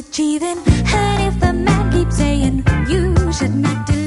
achieving. And if a man keeps saying you should not do